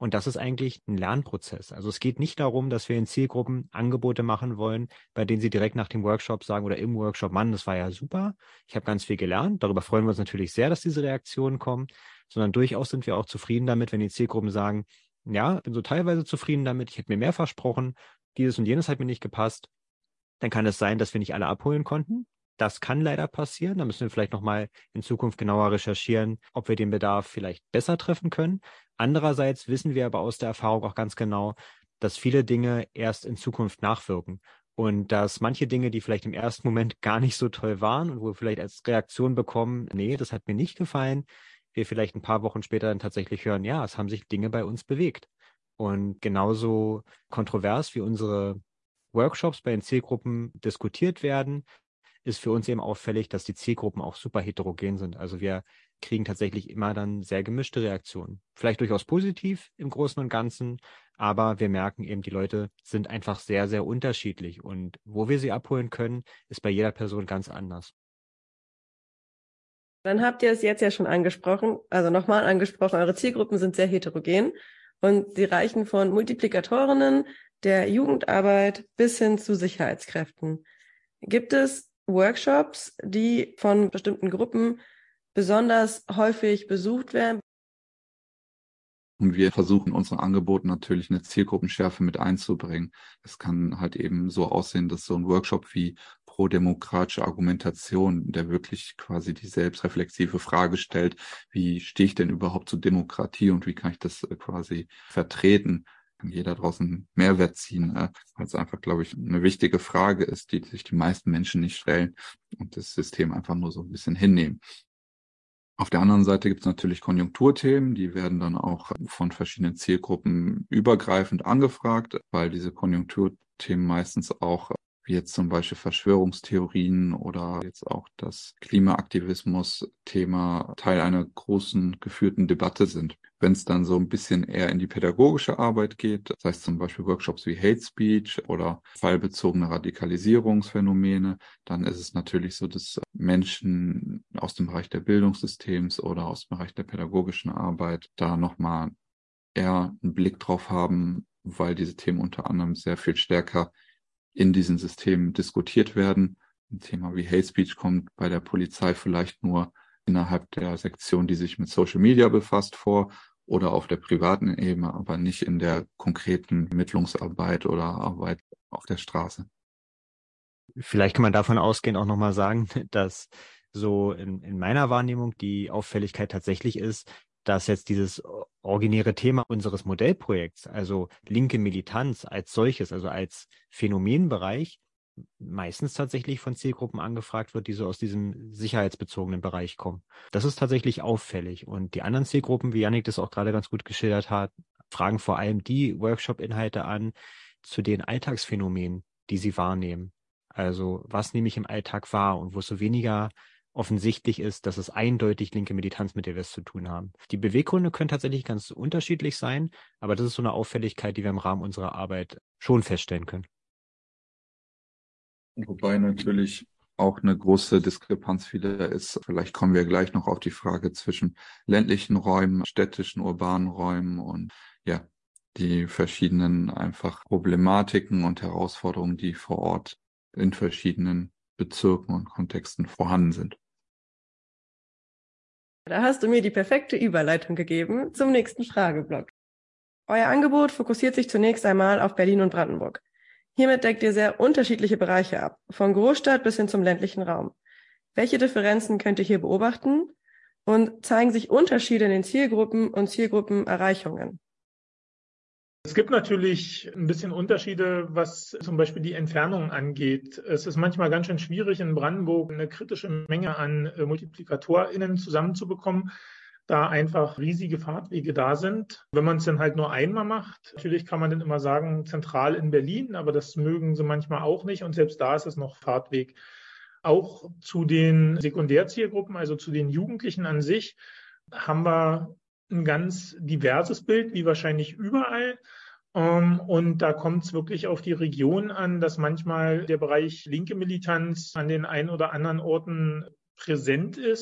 Und das ist eigentlich ein Lernprozess. Also es geht nicht darum, dass wir in Zielgruppen Angebote machen wollen, bei denen sie direkt nach dem Workshop sagen oder im Workshop, Mann, das war ja super, ich habe ganz viel gelernt. Darüber freuen wir uns natürlich sehr, dass diese Reaktionen kommen, sondern durchaus sind wir auch zufrieden damit, wenn die Zielgruppen sagen, ja, bin so teilweise zufrieden damit, ich hätte mir mehr versprochen, dieses und jenes hat mir nicht gepasst. Dann kann es sein, dass wir nicht alle abholen konnten. Das kann leider passieren. Da müssen wir vielleicht nochmal in Zukunft genauer recherchieren, ob wir den Bedarf vielleicht besser treffen können. Andererseits wissen wir aber aus der Erfahrung auch ganz genau, dass viele Dinge erst in Zukunft nachwirken und dass manche Dinge, die vielleicht im ersten Moment gar nicht so toll waren und wo wir vielleicht als Reaktion bekommen, nee, das hat mir nicht gefallen, wir vielleicht ein paar Wochen später dann tatsächlich hören, ja, es haben sich Dinge bei uns bewegt. Und genauso kontrovers wie unsere Workshops bei den Zielgruppen diskutiert werden, ist für uns eben auffällig, dass die Zielgruppen auch super heterogen sind. Also wir kriegen tatsächlich immer dann sehr gemischte Reaktionen. Vielleicht durchaus positiv im Großen und Ganzen, aber wir merken eben, die Leute sind einfach sehr, sehr unterschiedlich. Und wo wir sie abholen können, ist bei jeder Person ganz anders. Dann habt ihr es jetzt ja schon angesprochen, also nochmal angesprochen, eure Zielgruppen sind sehr heterogen und sie reichen von Multiplikatorinnen der Jugendarbeit bis hin zu Sicherheitskräften. Gibt es Workshops, die von bestimmten Gruppen besonders häufig besucht werden? Und wir versuchen unsere Angebote natürlich eine Zielgruppenschärfe mit einzubringen. Es kann halt eben so aussehen, dass so ein Workshop wie pro-demokratische Argumentation, der wirklich quasi die selbstreflexive Frage stellt, wie stehe ich denn überhaupt zu Demokratie und wie kann ich das quasi vertreten, kann jeder draußen Mehrwert ziehen, weil es einfach, glaube ich, eine wichtige Frage ist, die sich die meisten Menschen nicht stellen und das System einfach nur so ein bisschen hinnehmen. Auf der anderen Seite gibt es natürlich Konjunkturthemen, die werden dann auch von verschiedenen Zielgruppen übergreifend angefragt, weil diese Konjunkturthemen meistens auch, wie jetzt zum Beispiel Verschwörungstheorien oder jetzt auch das Klimaaktivismus-Thema, Teil einer großen geführten Debatte sind. Wenn es dann so ein bisschen eher in die pädagogische Arbeit geht, das heißt zum Beispiel Workshops wie Hate Speech oder fallbezogene Radikalisierungsphänomene, dann ist es natürlich so, dass Menschen aus dem Bereich der Bildungssystems oder aus dem Bereich der pädagogischen Arbeit da nochmal eher einen Blick drauf haben, weil diese Themen unter anderem sehr viel stärker in diesen Systemen diskutiert werden. Ein Thema wie Hate Speech kommt bei der Polizei vielleicht nur innerhalb der Sektion, die sich mit Social Media befasst, vor oder auf der privaten Ebene, aber nicht in der konkreten Ermittlungsarbeit oder Arbeit auf der Straße. Vielleicht kann man davon ausgehend auch nochmal sagen, dass so in, in meiner Wahrnehmung die Auffälligkeit tatsächlich ist, dass jetzt dieses originäre Thema unseres Modellprojekts, also linke Militanz als solches, also als Phänomenbereich, meistens tatsächlich von Zielgruppen angefragt wird, die so aus diesem sicherheitsbezogenen Bereich kommen. Das ist tatsächlich auffällig. Und die anderen Zielgruppen, wie Jannik das auch gerade ganz gut geschildert hat, fragen vor allem die Workshop-Inhalte an zu den Alltagsphänomenen, die sie wahrnehmen. Also was nehme ich im Alltag wahr und wo es so weniger offensichtlich ist, dass es eindeutig linke Militanz mit der wir es zu tun haben. Die Beweggründe können tatsächlich ganz unterschiedlich sein, aber das ist so eine Auffälligkeit, die wir im Rahmen unserer Arbeit schon feststellen können. Wobei natürlich auch eine große Diskrepanz wieder ist. Vielleicht kommen wir gleich noch auf die Frage zwischen ländlichen Räumen, städtischen, urbanen Räumen und ja, die verschiedenen einfach Problematiken und Herausforderungen, die vor Ort in verschiedenen Bezirken und Kontexten vorhanden sind. Da hast du mir die perfekte Überleitung gegeben zum nächsten Frageblock. Euer Angebot fokussiert sich zunächst einmal auf Berlin und Brandenburg. Hiermit deckt ihr sehr unterschiedliche Bereiche ab, von Großstadt bis hin zum ländlichen Raum. Welche Differenzen könnt ihr hier beobachten und zeigen sich Unterschiede in den Zielgruppen und Zielgruppenerreichungen? Es gibt natürlich ein bisschen Unterschiede, was zum Beispiel die Entfernung angeht. Es ist manchmal ganz schön schwierig, in Brandenburg eine kritische Menge an MultiplikatorInnen zusammenzubekommen, da einfach riesige Fahrtwege da sind. Wenn man es dann halt nur einmal macht, natürlich kann man dann immer sagen, zentral in Berlin, aber das mögen sie manchmal auch nicht und selbst da ist es noch Fahrtweg. Auch zu den Sekundärzielgruppen, also zu den Jugendlichen an sich, haben wir ein ganz diverses Bild, wie wahrscheinlich überall. Und da kommt es wirklich auf die Region an, dass manchmal der Bereich linke Militanz an den ein oder anderen Orten präsent ist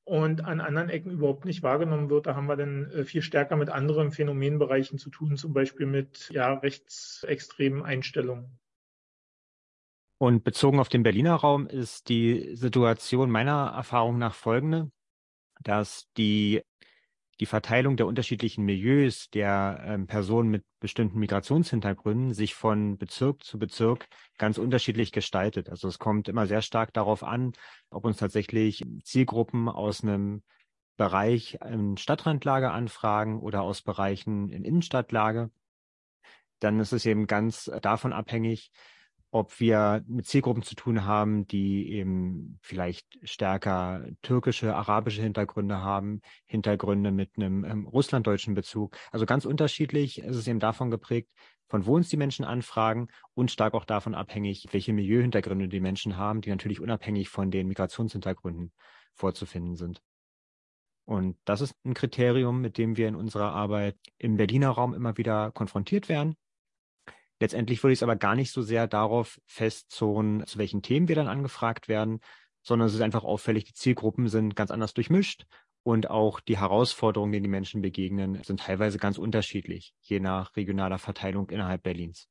und an anderen Ecken überhaupt nicht wahrgenommen wird. Da haben wir dann äh, viel stärker mit anderen Phänomenbereichen zu tun, zum Beispiel mit ja, rechtsextremen Einstellungen. Und bezogen auf den Berliner Raum ist die Situation meiner Erfahrung nach folgende, dass die die Verteilung der unterschiedlichen Milieus der ähm, Personen mit bestimmten Migrationshintergründen sich von Bezirk zu Bezirk ganz unterschiedlich gestaltet. Also es kommt immer sehr stark darauf an, ob uns tatsächlich Zielgruppen aus einem Bereich in Stadtrandlage anfragen oder aus Bereichen in Innenstadtlage. Dann ist es eben ganz davon abhängig, ob wir mit Zielgruppen zu tun haben, die eben vielleicht stärker türkische, arabische Hintergründe haben, Hintergründe mit einem ähm, russlanddeutschen Bezug. Also ganz unterschiedlich ist es eben davon geprägt, von wo uns die Menschen anfragen und stark auch davon abhängig, welche Milieuhintergründe die Menschen haben, die natürlich unabhängig von den Migrationshintergründen vorzufinden sind. Und das ist ein Kriterium, mit dem wir in unserer Arbeit im Berliner Raum immer wieder konfrontiert werden. Letztendlich würde ich es aber gar nicht so sehr darauf festzurren, zu welchen Themen wir dann angefragt werden, sondern es ist einfach auffällig, die Zielgruppen sind ganz anders durchmischt und auch die Herausforderungen, denen die Menschen begegnen, sind teilweise ganz unterschiedlich, je nach regionaler Verteilung innerhalb Berlins.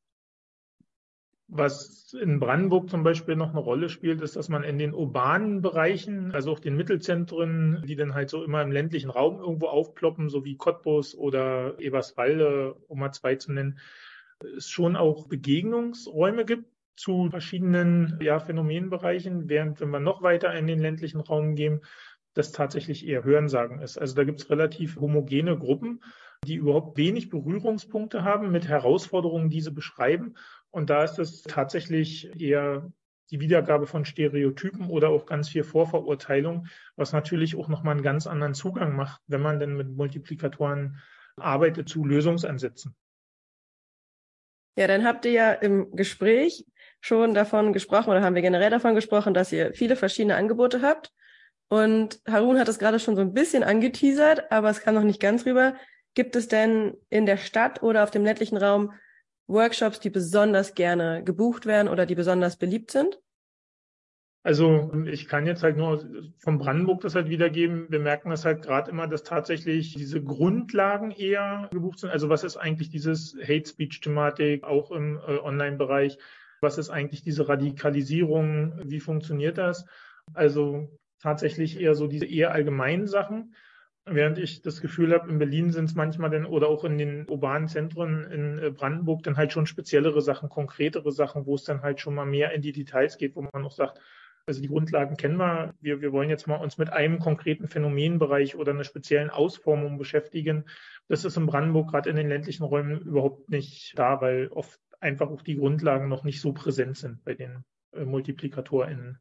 Was in Brandenburg zum Beispiel noch eine Rolle spielt, ist, dass man in den urbanen Bereichen, also auch den Mittelzentren, die dann halt so immer im ländlichen Raum irgendwo aufploppen, so wie Cottbus oder Eberswalde, um mal zwei zu nennen, es schon auch Begegnungsräume gibt zu verschiedenen ja, Phänomenbereichen, während wenn wir noch weiter in den ländlichen Raum gehen, das tatsächlich eher Hörensagen ist. Also da gibt es relativ homogene Gruppen, die überhaupt wenig Berührungspunkte haben mit Herausforderungen, die sie beschreiben. Und da ist es tatsächlich eher die Wiedergabe von Stereotypen oder auch ganz viel Vorverurteilung, was natürlich auch nochmal einen ganz anderen Zugang macht, wenn man denn mit Multiplikatoren arbeitet zu Lösungsansätzen. Ja, dann habt ihr ja im Gespräch schon davon gesprochen oder haben wir generell davon gesprochen, dass ihr viele verschiedene Angebote habt. Und Harun hat es gerade schon so ein bisschen angeteasert, aber es kam noch nicht ganz rüber. Gibt es denn in der Stadt oder auf dem ländlichen Raum Workshops, die besonders gerne gebucht werden oder die besonders beliebt sind? Also ich kann jetzt halt nur von Brandenburg das halt wiedergeben. Wir merken das halt gerade immer, dass tatsächlich diese Grundlagen eher gebucht sind. Also was ist eigentlich dieses Hate-Speech-Thematik auch im äh, Online-Bereich? Was ist eigentlich diese Radikalisierung? Wie funktioniert das? Also tatsächlich eher so diese eher allgemeinen Sachen. Während ich das Gefühl habe, in Berlin sind es manchmal dann oder auch in den urbanen Zentren in Brandenburg dann halt schon speziellere Sachen, konkretere Sachen, wo es dann halt schon mal mehr in die Details geht, wo man auch sagt, also die Grundlagen kennen wir. wir. Wir wollen jetzt mal uns mit einem konkreten Phänomenbereich oder einer speziellen Ausformung beschäftigen. Das ist in Brandenburg gerade in den ländlichen Räumen überhaupt nicht da, weil oft einfach auch die Grundlagen noch nicht so präsent sind bei den äh, MultiplikatorInnen.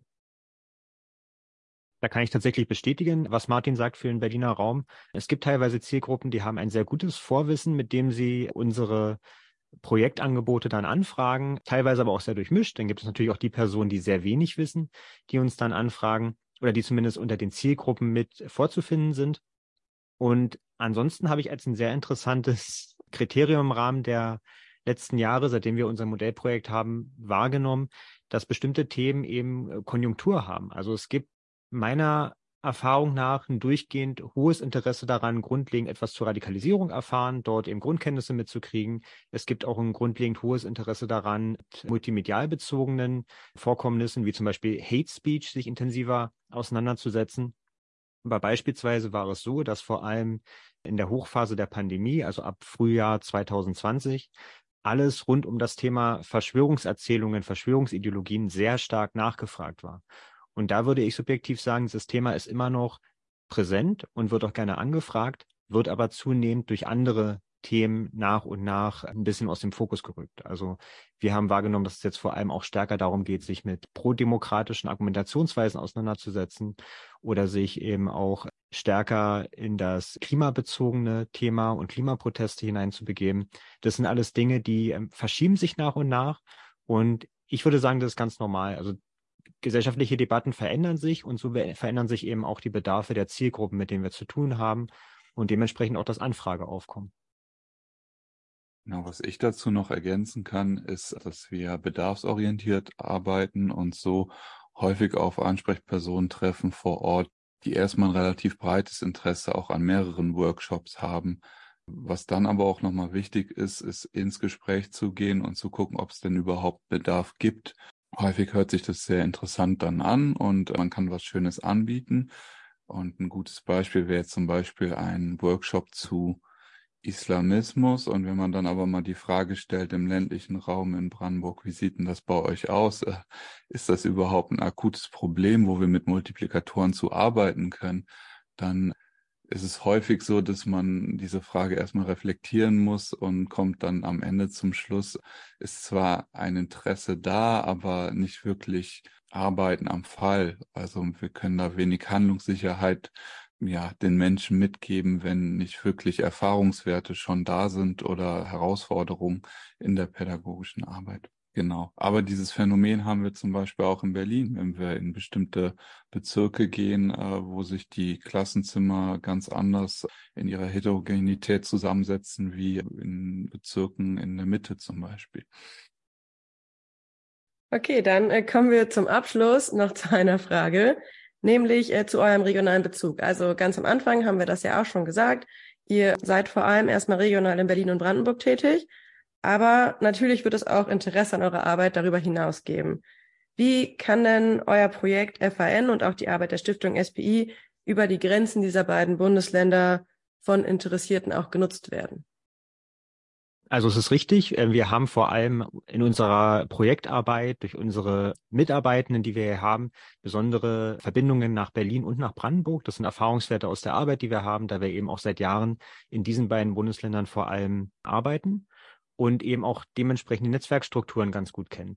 Da kann ich tatsächlich bestätigen, was Martin sagt für den Berliner Raum. Es gibt teilweise Zielgruppen, die haben ein sehr gutes Vorwissen, mit dem sie unsere Projektangebote dann anfragen, teilweise aber auch sehr durchmischt. Dann gibt es natürlich auch die Personen, die sehr wenig wissen, die uns dann anfragen oder die zumindest unter den Zielgruppen mit vorzufinden sind. Und ansonsten habe ich als ein sehr interessantes Kriterium im Rahmen der letzten Jahre, seitdem wir unser Modellprojekt haben, wahrgenommen, dass bestimmte Themen eben Konjunktur haben. Also es gibt meiner Erfahrung nach ein durchgehend hohes Interesse daran, grundlegend etwas zur Radikalisierung erfahren, dort eben Grundkenntnisse mitzukriegen. Es gibt auch ein grundlegend hohes Interesse daran, mit multimedial bezogenen Vorkommnissen wie zum Beispiel Hate Speech sich intensiver auseinanderzusetzen. Aber beispielsweise war es so, dass vor allem in der Hochphase der Pandemie, also ab Frühjahr zwanzig zwanzig, alles rund um das Thema Verschwörungserzählungen, Verschwörungsideologien sehr stark nachgefragt war. Und da würde ich subjektiv sagen, das Thema ist immer noch präsent und wird auch gerne angefragt, wird aber zunehmend durch andere Themen nach und nach ein bisschen aus dem Fokus gerückt. Also wir haben wahrgenommen, dass es jetzt vor allem auch stärker darum geht, sich mit prodemokratischen Argumentationsweisen auseinanderzusetzen oder sich eben auch stärker in das klimabezogene Thema und Klimaproteste hineinzubegeben. Das sind alles Dinge, die ähm, verschieben sich nach und nach. Und ich würde sagen, das ist ganz normal. Also gesellschaftliche Debatten verändern sich und so verändern sich eben auch die Bedarfe der Zielgruppen, mit denen wir zu tun haben und dementsprechend auch das Anfrageaufkommen. Genau, was ich dazu noch ergänzen kann, ist, dass wir bedarfsorientiert arbeiten und so häufig auf Ansprechpersonen treffen vor Ort, die erstmal ein relativ breites Interesse auch an mehreren Workshops haben. Was dann aber auch nochmal wichtig ist, ist ins Gespräch zu gehen und zu gucken, ob es denn überhaupt Bedarf gibt. Häufig hört sich das sehr interessant dann an und man kann was Schönes anbieten. Und ein gutes Beispiel wäre zum Beispiel ein Workshop zu Islamismus. Und wenn man dann aber mal die Frage stellt im ländlichen Raum in Brandenburg, wie sieht denn das bei euch aus? Ist das überhaupt ein akutes Problem, wo wir mit Multiplikatoren zu arbeiten können? Dann ist es häufig so, dass man diese Frage erstmal reflektieren muss und kommt dann am Ende zum Schluss, ist zwar ein Interesse da, aber nicht wirklich Arbeiten am Fall. Also wir können da wenig Handlungssicherheit ja den Menschen mitgeben, wenn nicht wirklich Erfahrungswerte schon da sind oder Herausforderungen in der pädagogischen Arbeit. Genau. Aber dieses Phänomen haben wir zum Beispiel auch in Berlin, wenn wir in bestimmte Bezirke gehen, wo sich die Klassenzimmer ganz anders in ihrer Heterogenität zusammensetzen wie in Bezirken in der Mitte zum Beispiel. Okay, dann äh, kommen wir zum Abschluss noch zu einer Frage, nämlich äh, zu eurem regionalen Bezug. Also ganz am Anfang haben wir das ja auch schon gesagt. Ihr seid vor allem erstmal regional in Berlin und Brandenburg tätig. Aber natürlich wird es auch Interesse an eurer Arbeit darüber hinaus geben. Wie kann denn euer Projekt F A N und auch die Arbeit der Stiftung S P I über die Grenzen dieser beiden Bundesländer von Interessierten auch genutzt werden? Also es ist richtig, wir haben vor allem in unserer Projektarbeit durch unsere Mitarbeitenden, die wir hier haben, besondere Verbindungen nach Berlin und nach Brandenburg. Das sind Erfahrungswerte aus der Arbeit, die wir haben, da wir eben auch seit Jahren in diesen beiden Bundesländern vor allem arbeiten und eben auch dementsprechend die Netzwerkstrukturen ganz gut kennen.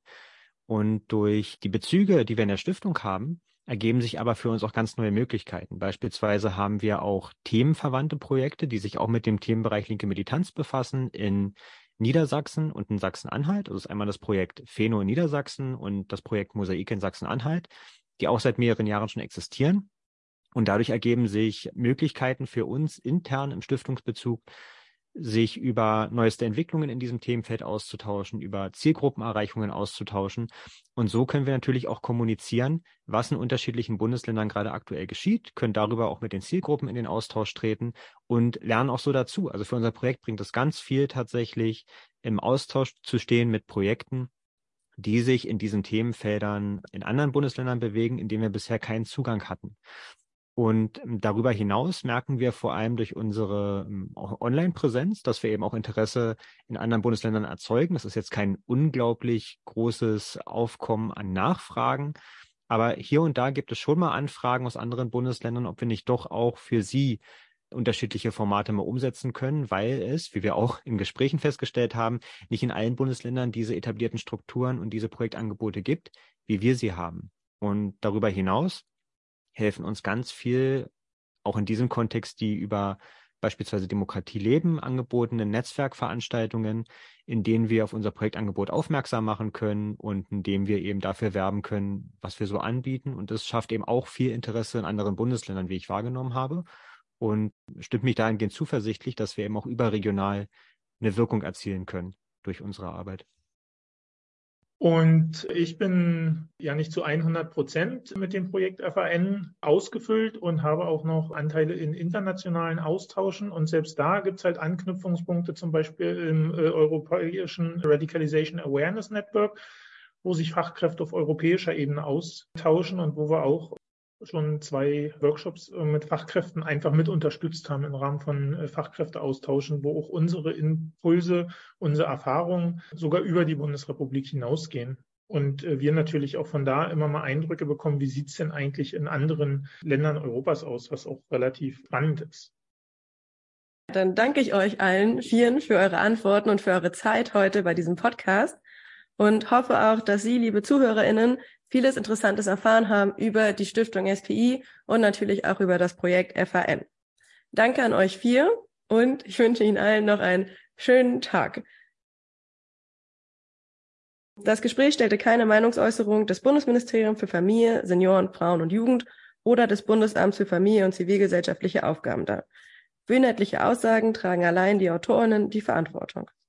Und durch die Bezüge, die wir in der Stiftung haben, ergeben sich aber für uns auch ganz neue Möglichkeiten. Beispielsweise haben wir auch themenverwandte Projekte, die sich auch mit dem Themenbereich linke Militanz befassen in Niedersachsen und in Sachsen-Anhalt. Das ist einmal das Projekt Pheno in Niedersachsen und das Projekt Mosaik in Sachsen-Anhalt, die auch seit mehreren Jahren schon existieren. Und dadurch ergeben sich Möglichkeiten für uns intern im Stiftungsbezug, sich über neueste Entwicklungen in diesem Themenfeld auszutauschen, über Zielgruppenerreichungen auszutauschen. Und so können wir natürlich auch kommunizieren, was in unterschiedlichen Bundesländern gerade aktuell geschieht, können darüber auch mit den Zielgruppen in den Austausch treten und lernen auch so dazu. Also für unser Projekt bringt es ganz viel tatsächlich, im Austausch zu stehen mit Projekten, die sich in diesen Themenfeldern in anderen Bundesländern bewegen, in denen wir bisher keinen Zugang hatten. Und darüber hinaus merken wir vor allem durch unsere Online-Präsenz, dass wir eben auch Interesse in anderen Bundesländern erzeugen. Das ist jetzt kein unglaublich großes Aufkommen an Nachfragen, aber hier und da gibt es schon mal Anfragen aus anderen Bundesländern, ob wir nicht doch auch für sie unterschiedliche Formate mal umsetzen können, weil es, wie wir auch in Gesprächen festgestellt haben, nicht in allen Bundesländern diese etablierten Strukturen und diese Projektangebote gibt, wie wir sie haben. Und darüber hinaus helfen uns ganz viel, auch in diesem Kontext, die über beispielsweise Demokratie leben angebotenen Netzwerkveranstaltungen, in denen wir auf unser Projektangebot aufmerksam machen können und in dem wir eben dafür werben können, was wir so anbieten. Und das schafft eben auch viel Interesse in anderen Bundesländern, wie ich wahrgenommen habe. Und stimmt mich dahingehend zuversichtlich, dass wir eben auch überregional eine Wirkung erzielen können durch unsere Arbeit. Und ich bin ja nicht zu hundert Prozent mit dem Projekt F A N ausgefüllt und habe auch noch Anteile in internationalen Austauschen. Und selbst da gibt es halt Anknüpfungspunkte, zum Beispiel im äh, europäischen Radicalization Awareness Network, wo sich Fachkräfte auf europäischer Ebene austauschen und wo wir auch schon zwei Workshops mit Fachkräften einfach mit unterstützt haben im Rahmen von Fachkräfteaustauschen, wo auch unsere Impulse, unsere Erfahrungen sogar über die Bundesrepublik hinausgehen. Und wir natürlich auch von da immer mal Eindrücke bekommen, wie sieht es denn eigentlich in anderen Ländern Europas aus, was auch relativ spannend ist. Dann danke ich euch allen vieren für eure Antworten und für eure Zeit heute bei diesem Podcast und hoffe auch, dass Sie, liebe ZuhörerInnen, vieles Interessantes erfahren haben über die Stiftung S P I und natürlich auch über das Projekt F A N. Danke an euch vier und ich wünsche Ihnen allen noch einen schönen Tag. Das Gespräch stellte keine Meinungsäußerung des Bundesministeriums für Familie, Senioren, Frauen und Jugend oder des Bundesamts für Familie und zivilgesellschaftliche Aufgaben dar. Für inhaltliche Aussagen tragen allein die AutorInnen die Verantwortung.